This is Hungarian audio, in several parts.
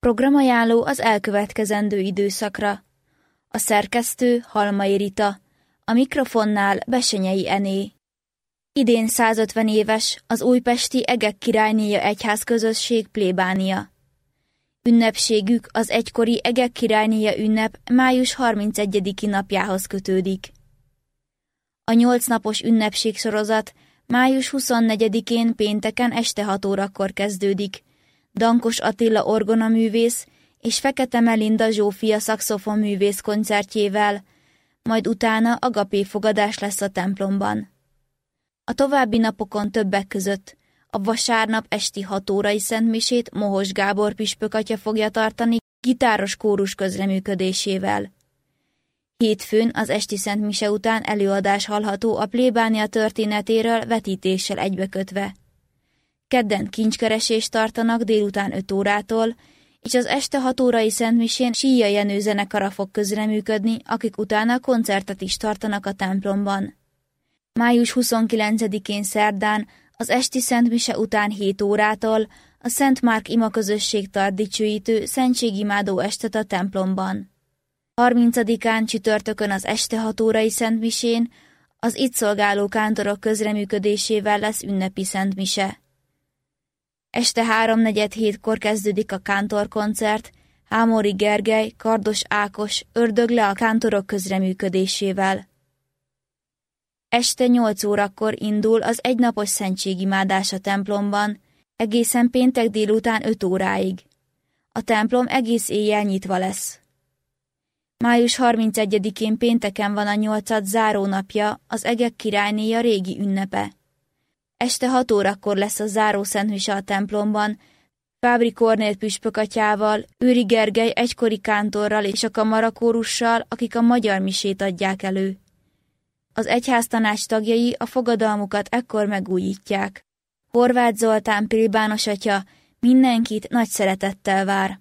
Programajánló az elkövetkezendő időszakra. A szerkesztő Halmai Rita, a mikrofonnál Bessenyei Ené. Idén 150 éves az újpesti Egek királynéja egyházközösség plébánia. Ünnepségük az egykori Egek királynéja ünnep május 31. napjához kötődik. A 8 napos ünnepségsorozat május 24-én pénteken este 6 órakor kezdődik. Dankos Attila orgonaművész és Fekete Melinda Zsófia szaxofonművész koncertjével, majd utána agapéfogadás lesz a templomban. A további napokon többek között a vasárnap esti 6 órai szentmisét Mohos Gábor püspökatya fogja tartani gitáros kórus közreműködésével. Hétfőn az esti szentmise után előadás hallható a plébánia történetéről vetítéssel egybekötve. Kedden kincskeresést tartanak délután 5 órától, és az este 6 órai szentmisén Síja Jenő zenekara fog közreműködni, akik utána koncertet is tartanak a templomban. Május 29-én szerdán az esti szentmise után 7 órától a Szent Márk imaközösség tart dicsőítő szentségimádó estet a templomban. 30-án csütörtökön az este 6 órai szentmisén az itt szolgáló kántorok közreműködésével lesz ünnepi szentmise. Este 3:47-kor kezdődik a kántorkoncert, Hámori Gergely, Kardos Ákos, Ördögle a kántorok közreműködésével. Este 8 órakor indul az egynapos szentségimádás a templomban, egészen péntek délután 5 óráig. A templom egész éjjel nyitva lesz. Május 31-én pénteken van a 8. zárónapja, az Egek királynéja régi ünnepe. Este 6 órakor lesz a záró szentmise a templomban, Fábri Kornél püspökatyával, Őri Gergely egykori kántorral és a kamarakórussal, akik a magyar misét adják elő. Az egyháztanács tagjai a fogadalmukat ekkor megújítják. Horváth Zoltán plébános atya mindenkit nagy szeretettel vár.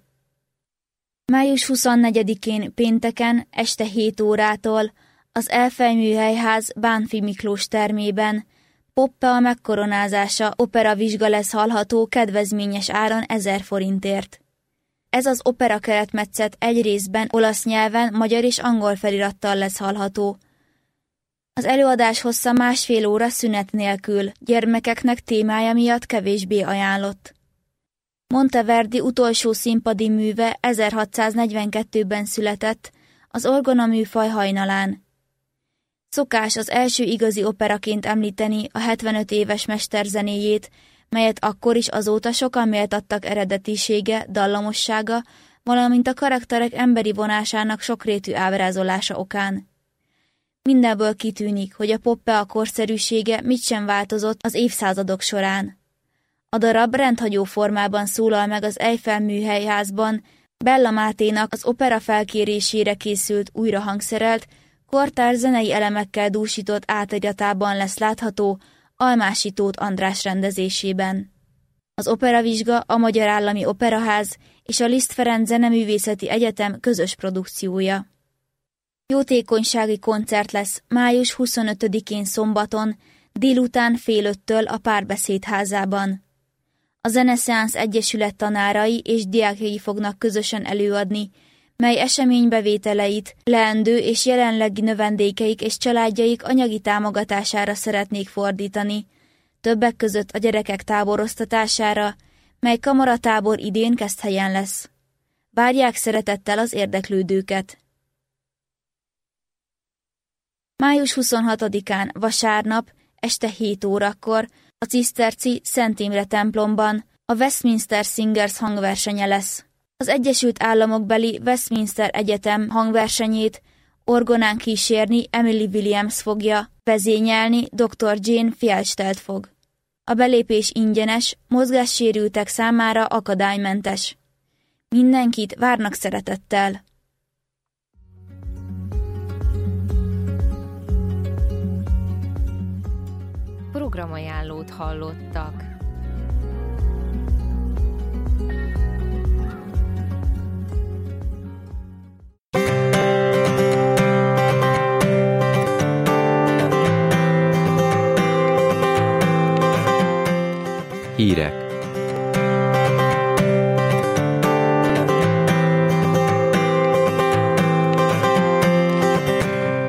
Május 24-én pénteken este 7 órától az Elfej-műhelyház Bánffy Miklós termében Poppe a megkoronázása operavizsga lesz hallható kedvezményes áron 1000 forintért. Ez az opera keretmetszet egy részben olasz nyelven, magyar és angol felirattal lesz hallható. Az előadás hossza 1,5 óra szünet nélkül, témája miatt kevésbé ajánlott. Monteverdi utolsó színpadi műve 1642-ben született, az orgonaműfaj hajnalán. Szokás az első igazi operaként említeni a 75 éves mester zenéjét, melyet akkor is azóta sokan méltattak eredetisége, dallamossága, valamint a karakterek emberi vonásának sokrétű ábrázolása okán. Mindenből kitűnik, hogy a Poppe a korszerűsége mit sem változott az évszázadok során. A darab rendhagyó formában szólal meg az Eiffel műhelyházban, Bella Máténak az opera felkérésére készült újrahangszerelt, kortárs zenei elemekkel dúsított átegyatában lesz látható Almási Tóth András rendezésében. Az operavizsga a Magyar Állami Operaház és a Liszt Ferenc Zeneművészeti Egyetem közös produkciója. Jótékonysági koncert lesz május 25-én szombaton, délután 4:30 a Párbeszéd házában. A Zeneszeánsz Egyesület tanárai és diákjai fognak közösen előadni, mely esemény bevételeit leendő és jelenlegi növendékeik és családjaik anyagi támogatására szeretnék fordítani, többek között a gyerekek táboroztatására, mely kamaratábor idén Keszthelyen lesz. Várják szeretettel az érdeklődőket. Május 26-án vasárnap este 7 órakor a ciszterci Szent Imre templomban a Westminster Singers hangversenye lesz. Az Egyesült Államokbeli Westminster Egyetem hangversenyét orgonán kísérni Emily Williams fogja, vezényelni dr. Jane Fjellstedt fog. A belépés ingyenes, mozgássérültek számára akadálymentes. Mindenkit várnak szeretettel! Programajánlót hallottak.